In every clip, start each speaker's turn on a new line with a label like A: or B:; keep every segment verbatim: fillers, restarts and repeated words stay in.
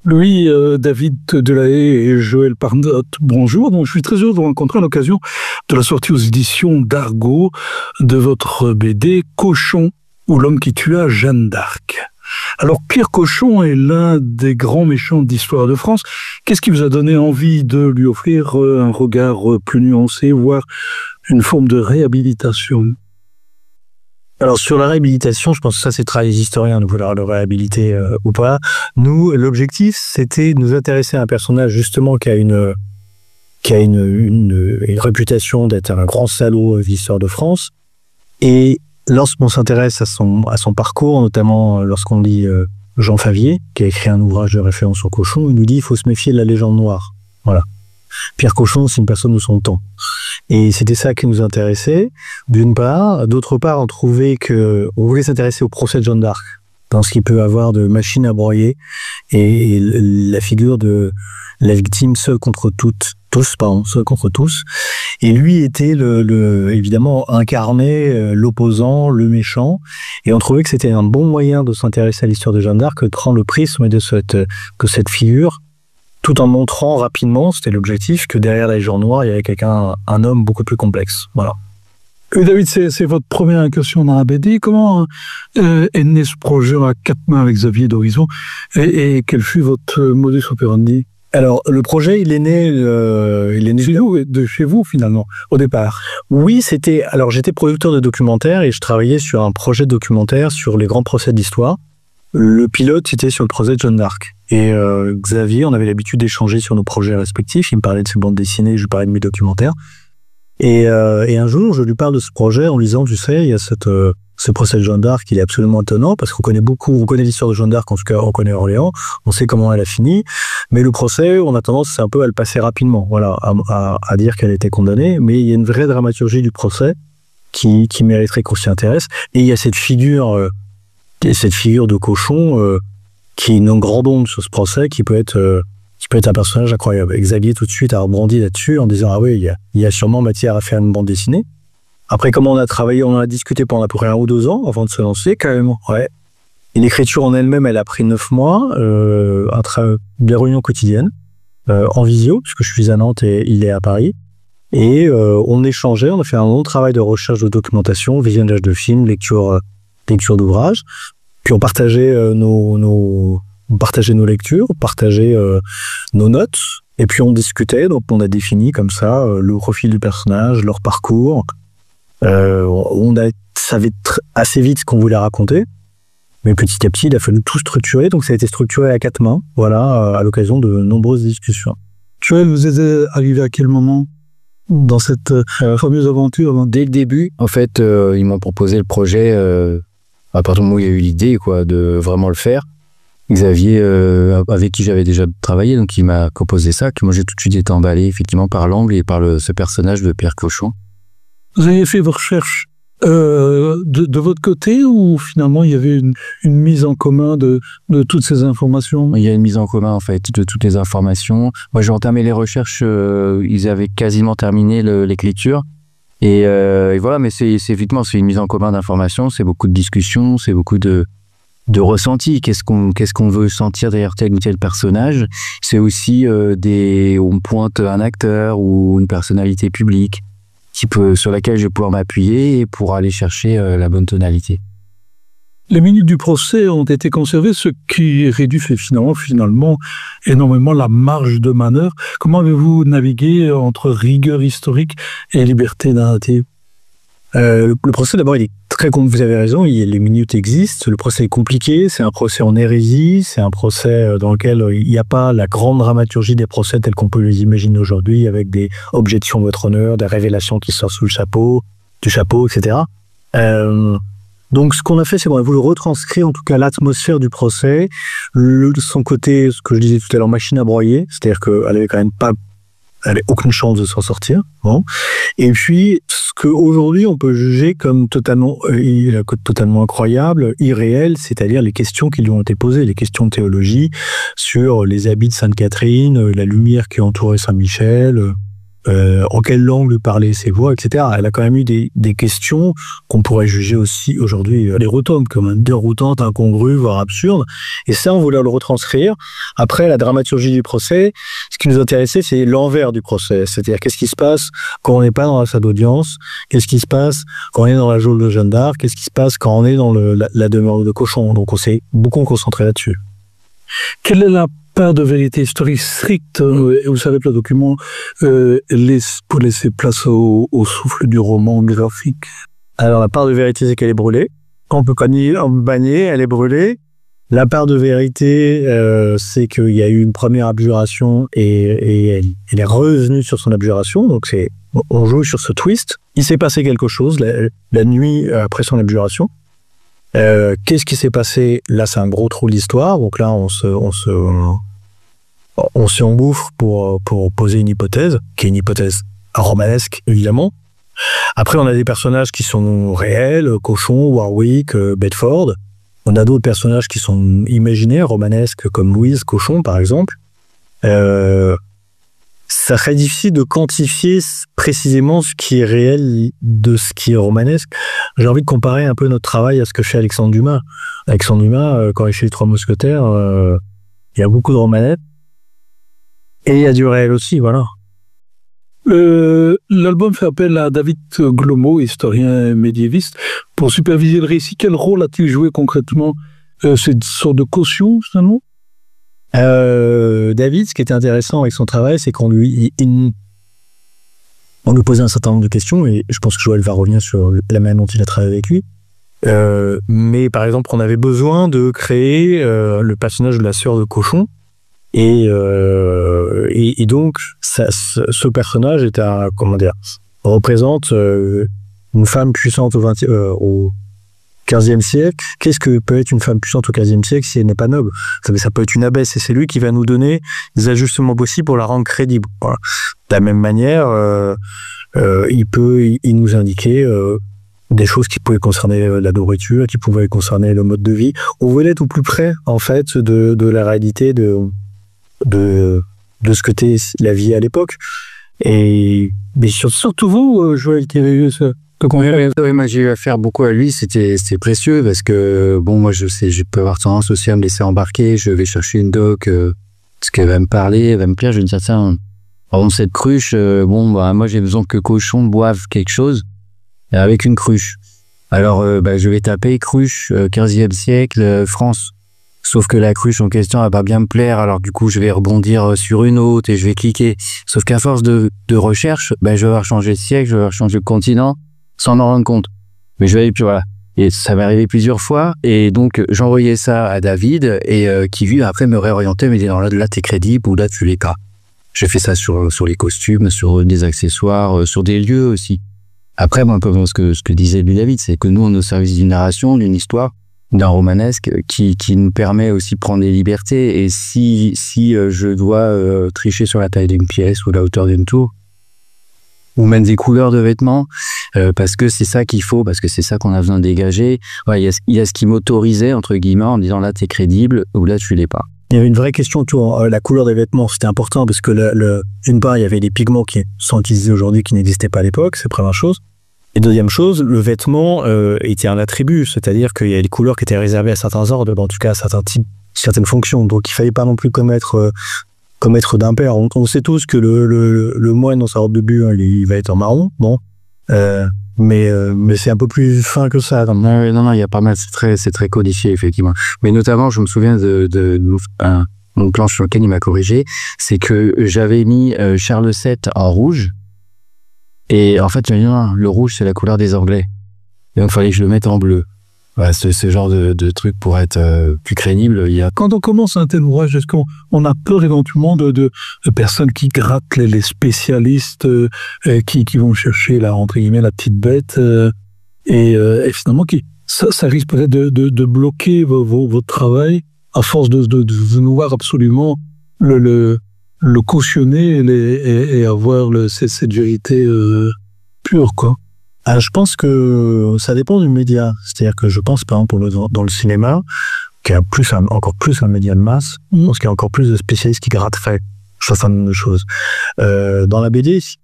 A: Louis, euh, David Delahaye et Joël Parnot, bonjour. Donc, je suis très heureux de vous rencontrer à l'occasion de la sortie aux éditions d'Argo de votre B D Cochon ou l'homme qui tua Jeanne d'Arc. Alors, Pierre Cochon est l'un des grands méchants d'histoire de France. Qu'est-ce qui vous a donné envie de lui offrir un regard plus nuancé, voire une forme de réhabilitation ?
B: Alors, sur la réhabilitation, je pense que ça, c'est le travail des historiens de vouloir le réhabiliter euh, ou pas. Nous, l'objectif, c'était de nous intéresser à un personnage, justement, qui a une, qui a une, une, une réputation d'être un grand salaud d'histoire de France. Et lorsqu'on s'intéresse à son, à son parcours, notamment lorsqu'on lit euh, Jean Favier, qui a écrit un ouvrage de référence sur Cochon, il nous dit qu'il faut se méfier de la légende noire. Voilà. Pierre Cochon, c'est une personne de son temps. Et c'était ça qui nous intéressait, d'une part. D'autre part, on trouvait que on voulait s'intéresser au procès de Jeanne d'Arc, dans ce qu'il peut avoir de machine à broyer, et, et la figure de la victime seule contre toutes, tous, pardon, seule contre tous. Et lui était le, le évidemment incarné l'opposant, le méchant. Et on trouvait que c'était un bon moyen de s'intéresser à l'histoire de Jeanne d'Arc, que de prendre le prisme de cette, que cette figure, tout en montrant rapidement, c'était l'objectif, que derrière la légende noire, il y avait quelqu'un, un homme beaucoup plus complexe. Voilà.
A: Et David, c'est, c'est votre première incursion dans la B D. Comment euh, est né ce projet à quatre mains avec Xavier d'Horizon et, et quel fut votre modus operandi ?
B: Alors, le projet, il est né, euh, il est né
A: de, vous, de chez vous, finalement, au départ.
B: Oui, c'était. Alors, j'étais producteur de documentaires et je travaillais sur un projet documentaire sur les grands procès d'histoire. Le pilote, c'était sur le procès de Jeanne d'Arc. Et euh, Xavier, on avait l'habitude d'échanger sur nos projets respectifs. Il me parlait de ses bandes dessinées, je lui parlais de mes documentaires. Et, euh, et un jour, je lui parle de ce projet en lui disant, tu sais, il y a cette, euh, ce procès de Jeanne d'Arc, il est absolument étonnant parce qu'on connaît beaucoup, on connaît l'histoire de Jeanne d'Arc, en tout cas, on connaît Orléans, on sait comment elle a fini. Mais le procès, on a tendance, c'est un peu à le passer rapidement, voilà, à, à, à dire qu'elle était condamnée. Mais il y a une vraie dramaturgie du procès qui, qui mériterait qu'on s'y intéresse. Et il y a cette figure, euh, cette figure de Cochon, euh, qui est une grande onde sur ce procès, qui peut être, euh, qui peut être un personnage incroyable. Et Xavier, tout de suite, a rebondi là-dessus en disant, ah oui, il y a, il y a sûrement matière à faire une bande dessinée. Après, comment on a travaillé, on en a discuté pendant à peu près un ou deux ans avant de se lancer, quand même. Ouais. Et l'écriture en elle-même, elle a pris neuf mois, euh, un tra- des réunions quotidiennes, euh, en visio, puisque je suis à Nantes et il est à Paris. Et euh, on échangeait, on a fait un long travail de recherche de documentation, visionnage de films, lecture, euh, lecture d'ouvrages. Puis on partageait euh, nos, nos, on partageait nos lectures, on partageait euh, nos notes, et puis on discutait. Donc on a défini comme ça euh, le profil du personnage, leur parcours. Euh, on a, savait tr- assez vite ce qu'on voulait raconter, mais petit à petit, il a fallu tout structurer. Donc ça a été structuré à quatre mains, voilà, à l'occasion de nombreuses discussions.
A: Joël, vous êtes arrivé à quel moment dans cette euh, fameuse aventure ?
C: Dès le début, en fait, euh, ils m'ont proposé le projet. Euh, à partir du moment où il y a eu l'idée, quoi, de vraiment le faire. Xavier, euh, avec qui j'avais déjà travaillé, donc il m'a proposé ça, que moi j'ai tout de suite été emballé, effectivement, par l'angle et par le, ce personnage de Pierre Cochon.
A: Vous avez fait vos recherches euh, de, de votre côté ou finalement il y avait une, une mise en commun de, de toutes ces informations ?
C: Il y a une mise en commun, en fait, de toutes les informations. Moi, j'ai entamé les recherches, euh, ils avaient quasiment terminé le, l'écriture. Et, euh, et voilà, mais c'est, c'est effectivement, c'est une mise en commun d'informations, c'est beaucoup de discussions, c'est beaucoup de, de ressentis. Qu'est-ce qu'on, qu'est-ce qu'on veut sentir derrière tel ou tel personnage ? C'est aussi euh, des, on pointe un acteur ou une personnalité publique qui peut, sur laquelle je vais pouvoir m'appuyer pour aller chercher euh, la bonne tonalité.
A: Les minutes du procès ont été conservées, ce qui réduit finalement, finalement énormément la marge de manœuvre. Comment avez-vous navigué entre rigueur historique et liberté narrative ?
B: euh, le, le procès, d'abord, il est très compliqué. Vous avez raison, il, les minutes existent. Le procès est compliqué. C'est un procès en hérésie. C'est un procès dans lequel il n'y a pas la grande dramaturgie des procès tels qu'on peut les imaginer aujourd'hui, avec des objections votre honneur, des révélations qui sortent sous le chapeau, du chapeau, et cetera. Euh, Donc, ce qu'on a fait, c'est qu'on a voulu retranscrire, en tout cas, l'atmosphère du procès, le, son côté, ce que je disais tout à l'heure, machine à broyer, c'est-à-dire qu'elle avait quand même pas, elle avait aucune chance de s'en sortir, bon. Et puis, ce qu'aujourd'hui, on peut juger comme totalement, euh, totalement incroyable, irréel, c'est-à-dire les questions qui lui ont été posées, les questions de théologie sur les habits de Sainte-Catherine, la lumière qui entourait Saint-Michel, euh, en quelle langue parlaient ces voix, et cetera. Elle a quand même eu des, des questions qu'on pourrait juger aussi aujourd'hui euh, déroutantes, comme déroutantes, incongrues, voire absurdes. Et ça, on voulait le retranscrire. Après, la dramaturgie du procès, ce qui nous intéressait, c'est l'envers du procès. C'est-à-dire, qu'est-ce qui se passe quand on n'est pas dans la salle d'audience? Qu'est-ce qui se passe quand on est dans la geôle de Jeanne d'Arc? Qu'est-ce qui se passe quand on est dans le, la, la demeure de Cochon? Donc, on s'est beaucoup concentré là-dessus.
A: Quelle est la part de vérité historique stricte? Et vous savez que le document euh, laisse, pour laisser place au, au souffle du roman graphique.
B: Alors, la part de vérité, c'est qu'elle est brûlée. On peut cogner, on peut banner, elle est brûlée. La part de vérité, euh, c'est qu'il y a eu une première abjuration et, et elle, elle est revenue sur son abjuration. Donc, c'est, on joue sur ce twist. Il s'est passé quelque chose la, la nuit après son abjuration. Euh, qu'est-ce qui s'est passé? Là, c'est un gros trou de l'histoire. Donc là, on se, on se, on s'y engouffre pour, pour poser une hypothèse, qui est une hypothèse romanesque, évidemment. Après, on a des personnages qui sont réels, Cochon, Warwick, Bedford. On a d'autres personnages qui sont imaginaires, romanesques, comme Louise Cochon, par exemple. Euh, ça serait difficile de quantifier précisément ce qui est réel de ce qui est romanesque. J'ai envie de comparer un peu notre travail à ce que fait Alexandre Dumas. Alexandre Dumas, quand il fait Les Trois Mousquetaires, euh, il y a beaucoup de romanesque. Et il y a du réel aussi, voilà.
A: Euh, l'album fait appel à David Glomo, historien médiéviste, pour superviser le récit. Quel rôle a-t-il joué concrètement? euh, C'est une sorte de caution, finalement?
B: euh, David, ce qui était intéressant avec son travail, c'est qu'on lui, il, on lui posait un certain nombre de questions, et je pense que Joël va revenir sur la manière dont il a travaillé avec lui. Euh, mais par exemple, on avait besoin de créer euh, le personnage de la sœur de Cochon. Et, euh, et, et donc, ça, ce, ce personnage est un, comment dire, représente euh, une femme puissante au, vingtième, euh, au quinzième siècle. Qu'est-ce que peut être une femme puissante au quinzième siècle si elle n'est pas noble? ça, ça peut être une abbesse, et c'est lui qui va nous donner des ajustements possibles pour la rendre crédible. Voilà. De la même manière, euh, euh, il peut il, il nous indiquer euh, des choses qui pouvaient concerner la nourriture, qui pouvaient concerner le mode de vie. On voulait être au plus près, en fait, de, de la réalité de de de ce que était la vie à l'époque. Et mais surtout vous, Joël Thierry, ce que qu'on fait.
C: Oui, moi j'ai eu affaire beaucoup à lui, c'était c'était précieux parce que bon, moi je sais, je peux avoir tendance aussi à me laisser embarquer. Je vais chercher une doc, euh, ce qu'elle va me parler, elle va me plaire. Je vais me dire tiens, par cette cruche, euh, bon bah moi j'ai besoin que Cochon boive quelque chose avec une cruche. Alors euh, bah, je vais taper cruche euh, quinzième siècle euh, France. Sauf que la cruche en question, elle va bien me plaire, alors du coup, je vais rebondir sur une autre et je vais cliquer. Sauf qu'à force de, de recherche, ben, je vais avoir changé de siècle, je vais avoir changé de continent, sans m'en rendre compte. Mais je vais aller, puis voilà. Et ça m'est arrivé plusieurs fois, et donc j'envoyais ça à David, et euh, qui lui, après, me réorientait, me disait, non, là, là, t'es crédible, ou là, tu l'es pas. J'ai fait ça sur, sur les costumes, sur des accessoires, sur des lieux aussi. Après, moi, un peu ce que, ce que disait lui David, c'est que nous, on est au service d'une narration, d'une histoire, d'un romanesque qui qui nous permet aussi de prendre des libertés. Et si si euh, je dois euh, tricher sur la taille d'une pièce ou la hauteur d'une tour, ou même des couleurs de vêtements, euh, parce que c'est ça qu'il faut, parce que c'est ça qu'on a besoin de dégager. Ouais, il y a il y a ce qui m'autorisait entre guillemets en me disant là t'es crédible ou là tu l'es pas.
B: Il y avait une vraie question autour euh, la couleur des vêtements, c'était important parce que le, le d'une part il y avait des pigments qui sont utilisés aujourd'hui qui n'existaient pas à l'époque, c'est la première chose. Et deuxième chose, le vêtement euh, était un attribut, c'est-à-dire qu'il y a des couleurs qui étaient réservées à certains ordres, en tout cas à certains types, certaines fonctions. Donc il fallait pas non plus commettre euh, commettre d'impair. On, on sait tous que le, le, le moine dans sa robe de bu, hein, il va être en marron, bon, euh, mais euh, mais c'est un peu plus fin que ça.
C: Non, non, non, il y a pas mal, c'est très c'est très codifié effectivement. Mais notamment, je me souviens de, de, de un, mon planche sur lequel il m'a corrigé, c'est que j'avais mis euh, Charles sept en rouge. Et en fait, je me dis, non, le rouge, c'est la couleur des Anglais. Et donc, il fallait que je le mette en bleu. Voilà, ce, ce genre de, de truc pour être euh, plus crédible. Il y a...
A: Quand on commence un tel ouvrage, est-ce qu'on on a peur éventuellement de, de, de personnes qui grattent les, les spécialistes, euh, qui, qui vont chercher, la, entre guillemets, la petite bête, euh, et, euh, et finalement, qui, ça, ça risque peut-être de, de, de bloquer vos, vos, votre travail à force de, de, de vouloir absolument le... le le cautionner et, les, et, et avoir le, cette, cette vérité euh, pure, quoi.
B: Alors, je pense que ça dépend du média. C'est-à-dire que je pense, par exemple, dans, dans le cinéma, qu'il y a plus un, encore plus un média de masse, mmh. je pense qu'il y a encore plus de spécialistes qui gratteraient un certain nombre de choses. Euh, dans la B D,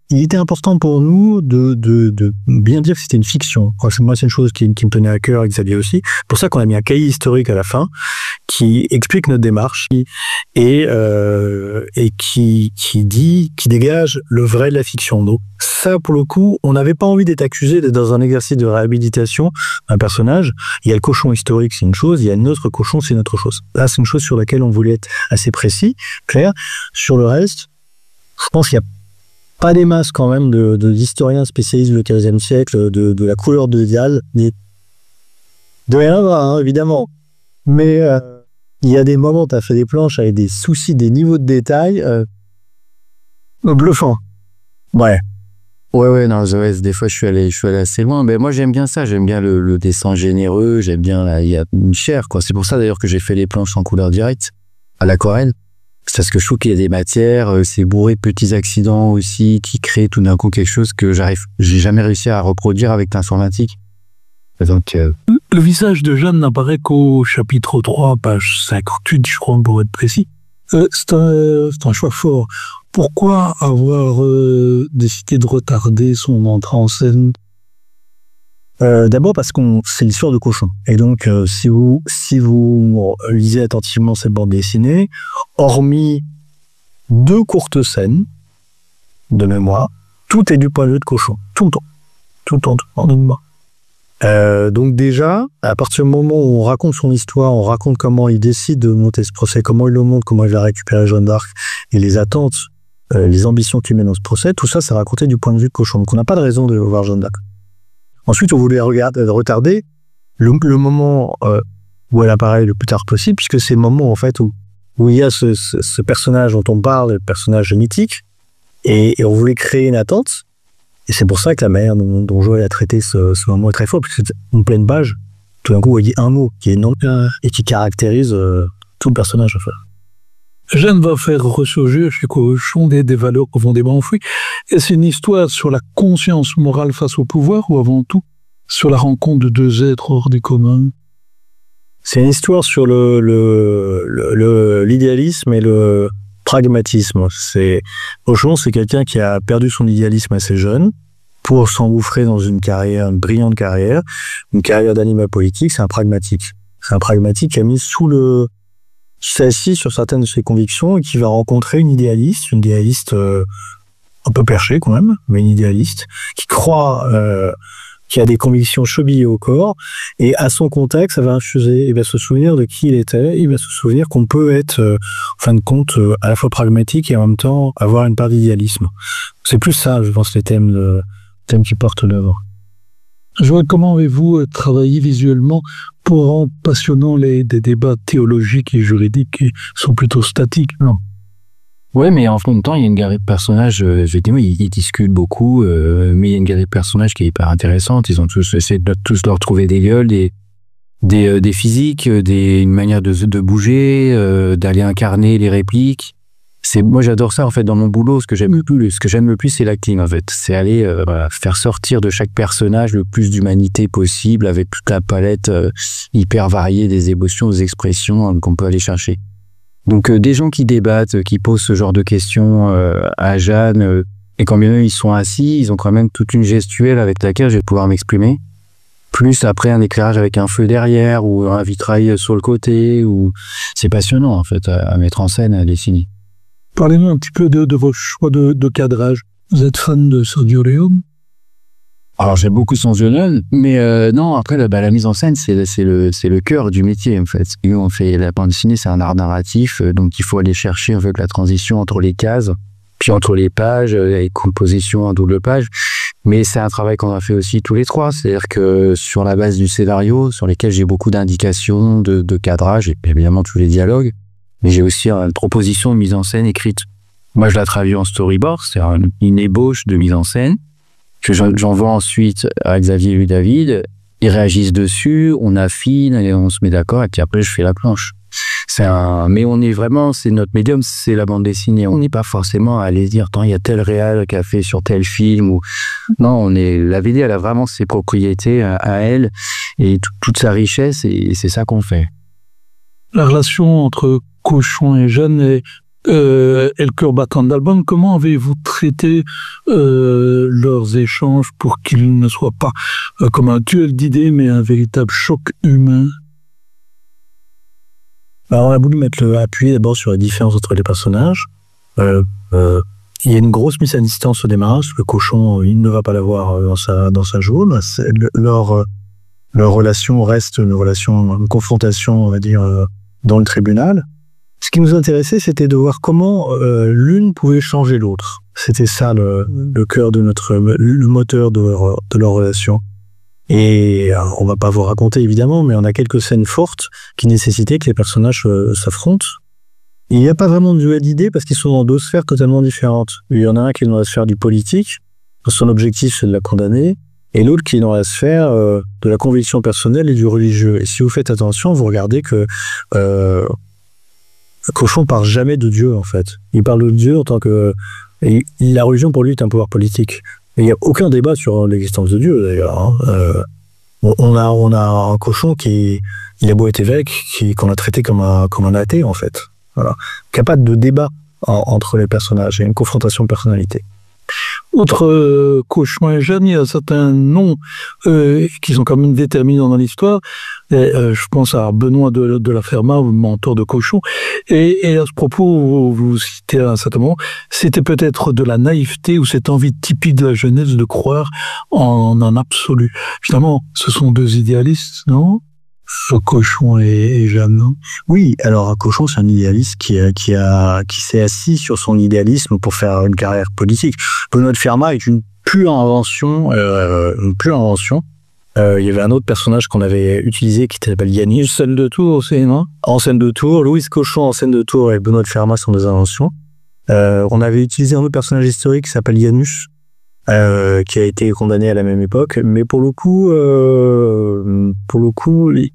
B: il était important pour nous de, de, de bien dire que c'était une fiction. Moi, c'est une chose qui, qui me tenait à cœur, et Xavier aussi. C'est pour ça qu'on a mis un cahier historique à la fin qui explique notre démarche et, euh, et qui, qui dit, qui dégage le vrai de la fiction. Donc, ça, pour le coup, on n'avait pas envie d'être accusé d'être dans un exercice de réhabilitation d'un personnage. Il y a le cochon historique, c'est une chose. Il y a notre cochon, c'est une autre chose. Là, c'est une chose sur laquelle on voulait être assez précis, clair. Sur le reste, je pense qu'il y a pas des masses quand même de, de d'historiens spécialistes du quinzième siècle, de, de la couleur de Dial, de rien va, hein, évidemment. Mais euh, il y a des moments où tu as fait des planches avec des soucis, des niveaux de détail euh, bluffants. Ouais.
C: Ouais, ouais, non, ouais, des fois, je suis allé, je suis allé assez loin. Mais moi, j'aime bien ça. J'aime bien le, le dessin généreux. J'aime bien, là, il y a une chair, quoi. C'est pour ça, d'ailleurs, que j'ai fait les planches en couleur directe, à l'aquarelle. C'est parce que je trouve qu'il y a des matières, euh, c'est bourré de petits accidents aussi, qui créent tout d'un coup quelque chose que j'arrive, j'ai jamais réussi à reproduire avec l'informatique. Donc, euh...
A: le visage de Jeanne n'apparaît qu'au chapitre trois, page cinquante-huit, je crois, pour être précis. Euh, c'est un, c'est un choix fort. Pourquoi avoir euh, décidé de retarder son entrée en scène?
B: Euh, d'abord parce qu'on c'est l'histoire de cochon. Et donc, euh, si vous si vous lisez attentivement cette bande dessinée, hormis deux courtes scènes de mémoire, tout est du point de vue de cochon, tout le temps, tout le temps, tout le temps. Euh, donc déjà, à partir du moment où on raconte son histoire, on raconte comment il décide de monter ce procès, comment il le monte, comment il va récupérer Jeanne d'Arc et les attentes, euh, les ambitions qu'il met dans ce procès, tout ça, c'est raconté du point de vue de cochon. Donc on n'a pas de raison de voir Jeanne d'Arc. Ensuite, on voulait regarder, retarder le, le moment euh, où elle apparaît le plus tard possible, puisque c'est le moment en fait où, où il y a ce, ce, ce personnage dont on parle, le personnage mythique, et, et on voulait créer une attente. Et c'est pour ça que la manière dont, dont Joël a traité ce, ce moment est très fort, puisque c'est une pleine page. Tout d'un coup, on dit un mot qui est non et qui caractérise euh, tout le personnage en fait.
A: Jeanne va faire ressurgir chez Cochon des, des valeurs profondément enfouies. Et c'est une histoire sur la conscience morale face au pouvoir ou avant tout sur la rencontre de deux êtres hors du commun?
B: C'est une histoire sur le, le, le, le l'idéalisme et le pragmatisme. C'est, Cochon, c'est quelqu'un qui a perdu son idéalisme assez jeune pour s'engouffrer dans une carrière, une brillante carrière, une carrière d'animal politique. C'est un pragmatique. C'est un pragmatique qui a mis sous le qui s'est assis sur certaines de ses convictions et qui va rencontrer une idéaliste, une idéaliste euh, un peu perchée quand même, mais une idéaliste, qui croit, euh, qui a des convictions chevillées au corps, et à son contact, ça va infuser, il va se souvenir de qui il était, il va se souvenir qu'on peut être, euh, en fin de compte, euh, à la fois pragmatique et en même temps avoir une part d'idéalisme. C'est plus ça, je pense, les thèmes, de, les thèmes qui portent l'œuvre.
A: Joël, comment avez-vous euh, travaillé visuellement pour rendre passionnants les, des débats théologiques et juridiques qui sont plutôt statiques, non?
C: Ouais, mais en même temps, il y a une galerie de personnages, euh, effectivement, ils, ils discutent beaucoup, euh, mais il y a une galerie de personnages qui est hyper intéressante. Ils ont tous essayé de tous leur trouver des gueules, des, des, euh, des physiques, des, une manière de, de bouger, euh, d'aller incarner les répliques. C'est, moi, j'adore ça, en fait, dans mon boulot. Ce que j'aime le plus, ce que j'aime le plus, c'est l'acting, en fait. C'est aller, euh, voilà, faire sortir de chaque personnage le plus d'humanité possible avec toute la palette euh, hyper variée des émotions, des expressions euh, qu'on peut aller chercher. Donc, euh, des gens qui débattent, euh, qui posent ce genre de questions euh, à Jeanne, euh, et quand bien même ils sont assis, ils ont quand même toute une gestuelle avec laquelle je vais pouvoir m'exprimer. Plus après un éclairage avec un feu derrière ou un vitrail sur le côté. Ou c'est passionnant, en fait, à, à mettre en scène, à dessiner.
A: Parlez-nous un petit peu de, de vos choix de, de cadrage. Vous êtes fan de Sergio Leone?
C: Alors, j'aime beaucoup Sergio Leone, mais euh, non, après, la, bah, la mise en scène, c'est, c'est, le, c'est le cœur du métier, en fait. Nous, on fait la bande dessinée, c'est un art narratif, euh, donc il faut aller chercher en fait, la transition entre les cases, puis entre les pages, euh, les compositions en double page. Mais c'est un travail qu'on a fait aussi tous les trois, c'est-à-dire que sur la base du scénario, sur lesquels j'ai beaucoup d'indications, de, de cadrage, et évidemment tous les dialogues, mais j'ai aussi une proposition de mise en scène écrite. Moi, je la traduis en storyboard, c'est une ébauche de mise en scène, que j'envoie ensuite à Xavier et David, ils réagissent dessus, on affine, et on se met d'accord, et puis après, je fais la planche. C'est un, mais on est vraiment, c'est notre médium, c'est la bande dessinée. On n'est pas forcément à aller dire, tant il y a tel réal qui a fait sur tel film ou, non, on est, la B D, elle a vraiment ses propriétés à, à elle et tout, toute sa richesse et c'est ça qu'on fait.
A: La relation entre Cochon et Jeanne est euh, El Cœur battant d'Album, comment avez-vous traité euh, leurs échanges pour qu'ils ne soient pas euh, comme un duel d'idées, mais un véritable choc humain?
B: Alors, on a voulu mettre le appui d'abord sur les différences entre les personnages. Euh, euh, il y a une grosse mise à distance au démarrage. Le cochon, il ne va pas l'avoir dans sa, dans sa jaune. C'est, le, leur, leur relation reste une relation, une confrontation, on va dire, euh, dans le tribunal. Ce qui nous intéressait, c'était de voir comment euh, l'une pouvait changer l'autre. C'était ça le, le cœur de notre, le moteur de leur, de leur relation. Et alors, on va pas vous raconter évidemment, mais on a quelques scènes fortes qui nécessitaient que les personnages euh, s'affrontent. Il n'y a pas vraiment de duel d'idées parce qu'ils sont dans deux sphères totalement différentes. Il y en a un qui est dans la sphère du politique, son objectif c'est de la condamner, et l'autre qui est dans la sphère euh, de la conviction personnelle et du religieux. Et si vous faites attention, vous regardez que euh, Cochon parle jamais de Dieu en fait. Il parle de Dieu en tant que... Et la religion pour lui est un pouvoir politique. Et il n'y a aucun débat sur l'existence de Dieu d'ailleurs. Hein. Euh, on, a, on a un Cochon qui... Il a beau être évêque, qui, qu'on a traité comme un, comme un athée en fait. Voilà. Capable de débat en, entre les personnages et une confrontation de personnalité.
A: Outre euh, Cochon et Jeanne, il y a certains noms euh, qui sont quand même déterminants dans l'histoire. Et, euh, je pense à Benoît de, de la Ferma, mentor de Cochon. Et, et à ce propos, vous, vous citez à un certain moment, c'était peut-être de la naïveté ou cette envie typique de la jeunesse de croire en un absolu. Finalement, ce sont deux idéalistes, non ? Ce Cochon et, et Jeanne, non ?
B: Oui, alors un Cochon, c'est un idéaliste qui, a, qui, a, qui s'est assis sur son idéalisme pour faire une carrière politique. Benoît de Ferma est une pure invention. Euh, une pure invention. Euh, il y avait un autre personnage qu'on avait utilisé qui s'appelle Yanis.
A: Scène de Tours aussi, non ?
B: En scène de Tours, Louise Cochon en scène de Tours et Benoît de Ferma sont des inventions. Euh, on avait utilisé un autre personnage historique qui s'appelle Janus, euh, qui a été condamné à la même époque, mais pour le coup, euh, pour le coup, les...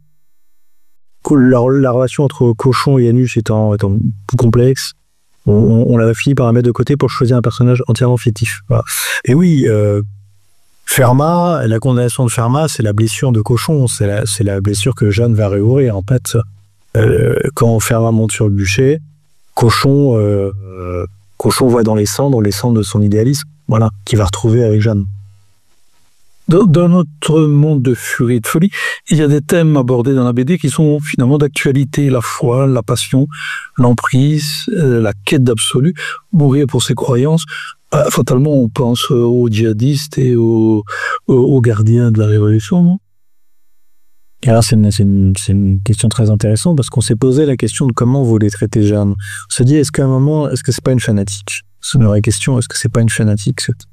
B: la, la relation entre Cochon et Janus étant, étant plus complexe, on, on l'avait fini par la mettre de côté pour choisir un personnage entièrement fictif. Voilà. Et oui, euh, Ferma, la condamnation de Ferma, c'est la blessure de Cochon, c'est la, c'est la blessure que Jeanne va réouvrir. En fait, euh, quand Ferma monte sur le bûcher, Cochon, euh, euh, Cochon voit dans les cendres les cendres de son idéalisme, voilà, qu'il va retrouver avec Jeanne.
A: Dans, dans notre monde de furie et de folie, il y a des thèmes abordés dans la B D qui sont finalement d'actualité, la foi, la passion, l'emprise, euh, la quête d'absolu, mourir pour ses croyances. Euh, fatalement, on pense aux djihadistes et aux, aux, aux gardiens de la Révolution, non ?
B: Et alors, c'est une, c'est, une, c'est une question très intéressante parce qu'on s'est posé la question de comment vous les traitez Jeanne. On se dit, est-ce qu'à un moment, est-ce que c'est pas une fanatique ? C'est une vraie question, est-ce que c'est pas une fanatique cette...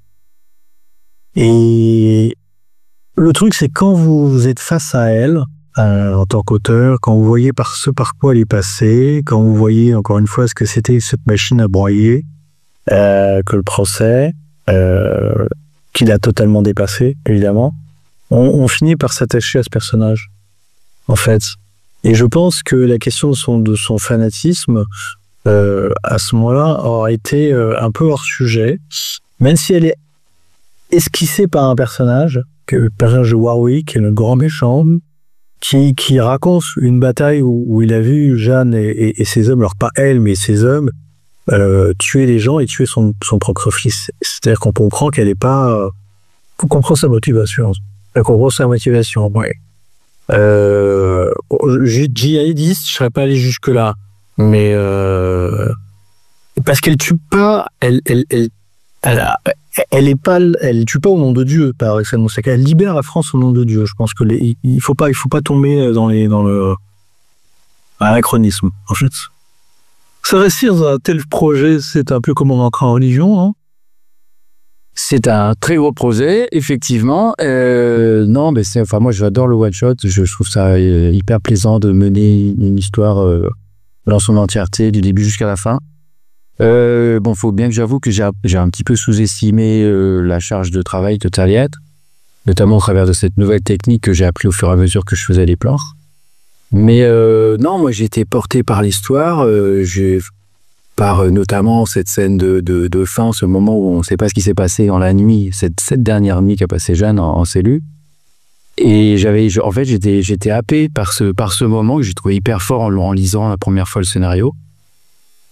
B: Et le truc, c'est quand vous êtes face à elle, euh, en tant qu'auteur, quand vous voyez par ce par quoi elle est passée, quand vous voyez, encore une fois, ce que c'était cette machine à broyer, euh, que le procès, euh, qui l'a totalement dépassé, évidemment, on, on finit par s'attacher à ce personnage, en fait. Et je pense que la question de son, de son fanatisme, euh, à ce moment-là, aurait été euh, un peu hors sujet, même si elle est esquissée par un personnage, que le personnage de Warwick, qui est le grand méchant, qui, qui raconte une bataille où, où il a vu Jeanne et, et, et ses hommes, alors pas elle, mais ses hommes, euh, tuer les gens et tuer son, son propre fils. C'est-à-dire qu'on comprend qu'elle n'est pas... Euh,
A: on comprend sa motivation.
B: On comprend sa motivation, oui. Euh, djihadiste, je ne serais pas allé jusque-là, mais... Euh, parce qu'elle tue pas... Elle, elle, elle, elle, a, elle est pas, elle tue pas au nom de Dieu, par excellence. Elle libère la France au nom de Dieu. Je pense que les, il faut pas, il faut pas tomber dans les, dans le anachronisme, en fait.
A: S'investir dans un tel projet, c'est un peu comme on entre en religion, hein?
C: C'est un très gros projet, effectivement. Euh, non, mais c'est, enfin, moi, j'adore le one shot. Je trouve ça hyper plaisant de mener une histoire euh, dans son entièreté, du début jusqu'à la fin. Euh, bon, faut bien que j'avoue que j'ai, j'ai un petit peu sous-estimé euh, la charge de travail de Taliette, notamment au travers de cette nouvelle technique que j'ai appris au fur et à mesure que je faisais les plans. Mais euh, non, moi j'ai été porté par l'histoire, euh, j'ai, par euh, notamment cette scène de, de, de fin, ce moment où on ne sait pas ce qui s'est passé en la nuit, cette, cette dernière nuit qu'a passé Jeanne en, en cellule. Et j'avais, en fait, j'étais, j'étais happé par ce, par ce moment que j'ai trouvé hyper fort en, en lisant la première fois le scénario.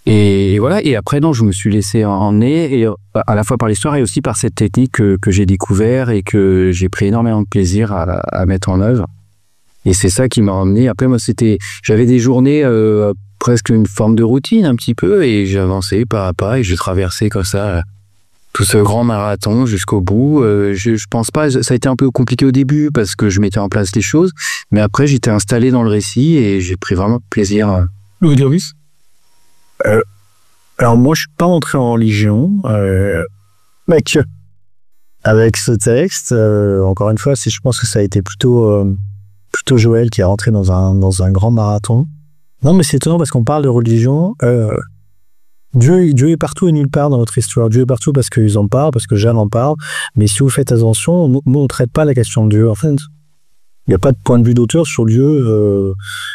C: Et, et voilà. Et après, non, je me suis laissé emmener, et à la fois par l'histoire et aussi par cette technique que, que j'ai découvert et que j'ai pris énormément de plaisir à, à mettre en œuvre. Et c'est ça qui m'a emmené. Après, moi, c'était, j'avais des journées euh, presque une forme de routine un petit peu, et j'avançais pas à pas et je traversais comme ça tout ce grand marathon jusqu'au bout. Euh, je, je pense pas, ça a été un peu compliqué au début parce que je mettais en place les choses, mais après j'étais installé dans le récit et j'ai pris vraiment plaisir.
A: Louis Dervis.
B: Euh, alors moi je suis pas entré en religion, euh, mec. Avec ce texte, euh, encore une fois, c'est, je pense que ça a été plutôt euh, plutôt Joël qui est rentré dans un dans un grand marathon. Non, mais c'est étonnant parce qu'on parle de religion. Euh, Dieu, Dieu est partout et nulle part dans notre histoire. Dieu est partout parce qu'ils en parlent, parce que Jeanne en parle. Mais si vous faites attention, nous, on ne traite pas la question de Dieu. En fait, il n'y a pas de point de vue d'auteur sur Dieu. Euh,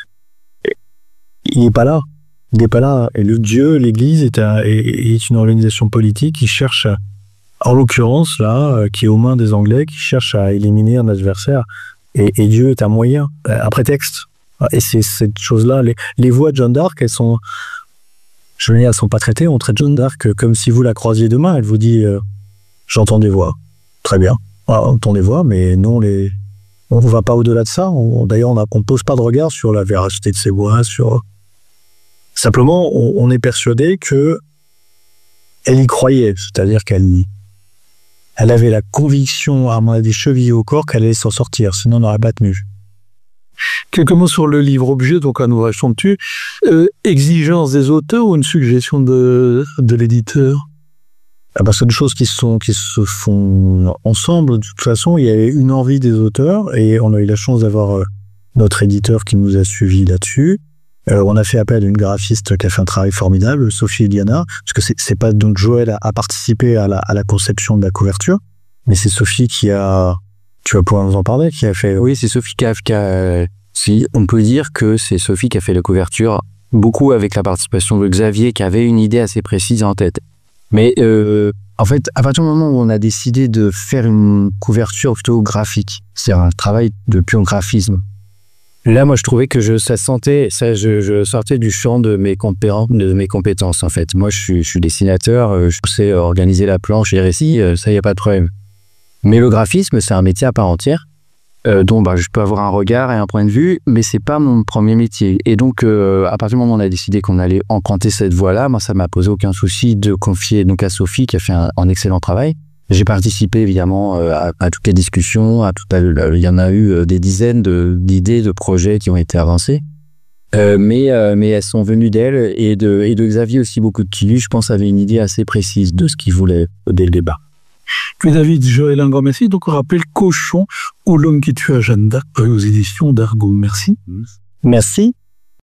B: il n'est pas là. Il n'est pas là. Et le Dieu, l'Église, est, un, est, est une organisation politique qui cherche, en l'occurrence, là, qui est aux mains des Anglais, qui cherche à éliminer un adversaire. Et, et Dieu est un moyen, un prétexte. Et c'est cette chose-là. Les, les voix de Jeanne d'Arc, elles sont... Je veux dire, elles sont pas traitées. On traite Jeanne d'Arc comme si vous la croisiez demain. Elle vous dit euh, « J'entends des voix. » Très bien. Ah, on entend des voix, mais non, les... on ne va pas au-delà de ça. On, d'ailleurs, on ne pose pas de regard sur la véracité de ces voix. Sur... Simplement, on, on est persuadé que elle y croyait. C'est-à-dire qu'elle elle avait la conviction, à mon avis, chevillée au corps, qu'elle allait s'en sortir. Sinon, on n'aurait pas tenu.
A: Quelques mots sur le livre-objet, donc un ouvrage somptueux. Euh, exigence des auteurs ou une suggestion de, de l'éditeur?
B: Ah bah, c'est des choses qui, sont, qui se font ensemble. De toute façon, il y avait une envie des auteurs et on a eu la chance d'avoir euh, notre éditeur qui nous a suivis là-dessus. Euh, on a fait appel à une graphiste qui a fait un travail formidable, Sophie Eliana, parce que c'est, c'est pas donc Joël a, a participé à la, à la conception de la couverture, mais c'est Sophie qui a... Tu vas pouvoir nous en parler, qui a fait...
C: Oui, c'est Sophie qui a... Qui a si, on peut dire que c'est Sophie qui a fait la couverture, beaucoup avec la participation de Xavier, qui avait une idée assez précise en tête. Mais euh, en fait, à partir du moment où on a décidé de faire une couverture plutôt graphique, c'est un travail de pur graphisme, là, moi, je trouvais que je, ça sentait, ça, je, je sortais du champ de mes compétences, de mes compétences, en fait. Moi, je suis, je suis dessinateur, je sais organiser la planche, les récits, ça, il n'y a pas de problème. Mais le graphisme, c'est un métier à part entière, euh, dont bah, je peux avoir un regard et un point de vue, mais c'est pas mon premier métier. Et donc, euh, à partir du moment où on a décidé qu'on allait emprunter cette voie-là, moi, ça m'a posé aucun souci de confier donc à Sophie, qui a fait un, un excellent travail. J'ai participé évidemment à, à toutes les discussions, à tout à, il y en a eu des dizaines de, d'idées, de projets qui ont été avancés. Euh, mais, euh, mais elles sont venues d'elle et de, et de Xavier aussi, beaucoup de qui, je pense, avait une idée assez précise de ce qu'il voulait dès le débat.
A: Puis David, Joël, un grand merci. Donc on rappelle Cochon ou l'homme qui tua Jeanne d'Arc aux éditions d'Argo. Merci.
B: Merci.